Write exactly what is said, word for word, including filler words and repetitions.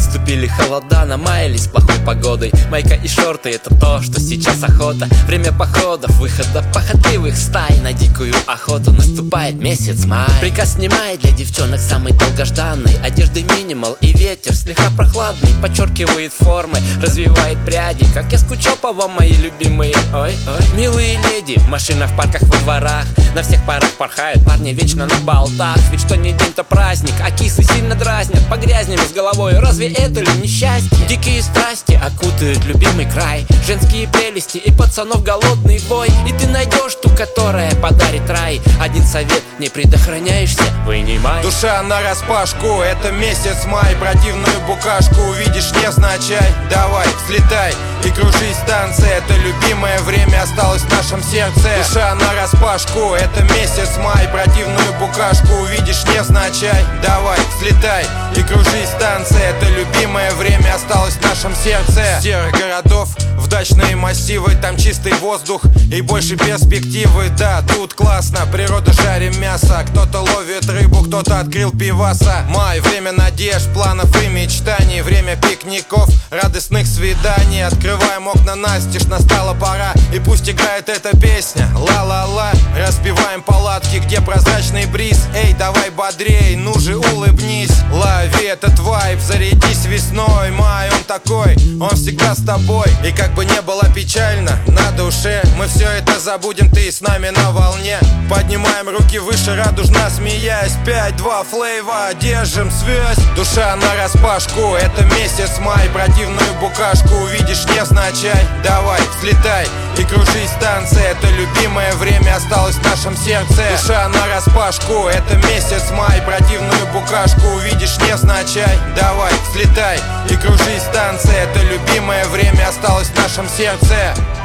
Наступили холода, намаялись плохой погодой. Майка и шорты — это то, что сейчас охота. Время походов, выхода похотливых стай на дикую охоту. Наступает месяц май. Приказ снимает для девчонок самый долгожданный. Одежды минимал и ветер слегка прохладный подчеркивает формы, развивает пряди. Как я скучал по вам, мои любимые. Ой, ой. Милые леди в машинах, в парках, во дворах. На всех парах порхают парни вечно на болтах. Ведь что не день, то праздник, а кисы сильно дразнят. Погрязнем с головой, разве это ли несчастье? Дикие страсти окутают любимый край. Женские прелести и пацанов голодный вой. И ты найдешь ту, которая подарит рай. Один совет: не предохраняешься, вынимай. Душа нараспашку, это месяц май. Противную букашку увидишь, не означай. Давай, взлетай и кружись, станция. Это любимое время осталось в нашем сердце. Душа нараспашку, это месяц май. Противную букашку увидишь, не означай. Давай, взлетай и кружись, станция. Это любимое время осталось в нашем сердце. С серых городов в дачные массивы, там чистый воздух и больше перспективы. Да, тут классно, природа, жарим мясо. Кто-то ловит рыбу, кто-то открыл пиваса. Май, время надежд, планов и мечтаний. Время пикников, радостных свиданий. Открываем окна настежь, настала пора. И пусть играет эта песня, ла-ла-ла. Распеваем палатки, где прозрачный бриз. Эй, давай бодрей, ну же улыбнись. Лови этот вайб, зарядись весной. Май, он такой, он всегда с тобой. И как бы не было печально на душе, мы все это забудем, ты с нами на волне. Поднимаем руки выше, радужно смеясь. Пять, два, флейва, держим связь. Душа нараспашку, это месяц май. Противную букашку увидишь, не означай. Давай, взлетай и кружись, станция. Это любимое время осталось в нашем сердце. Душа нараспашку, это месяц май. Противную букашку увидишь, не означай. Давай, взлетай и кружись, станция. Это любимое время осталось в нашем сердце.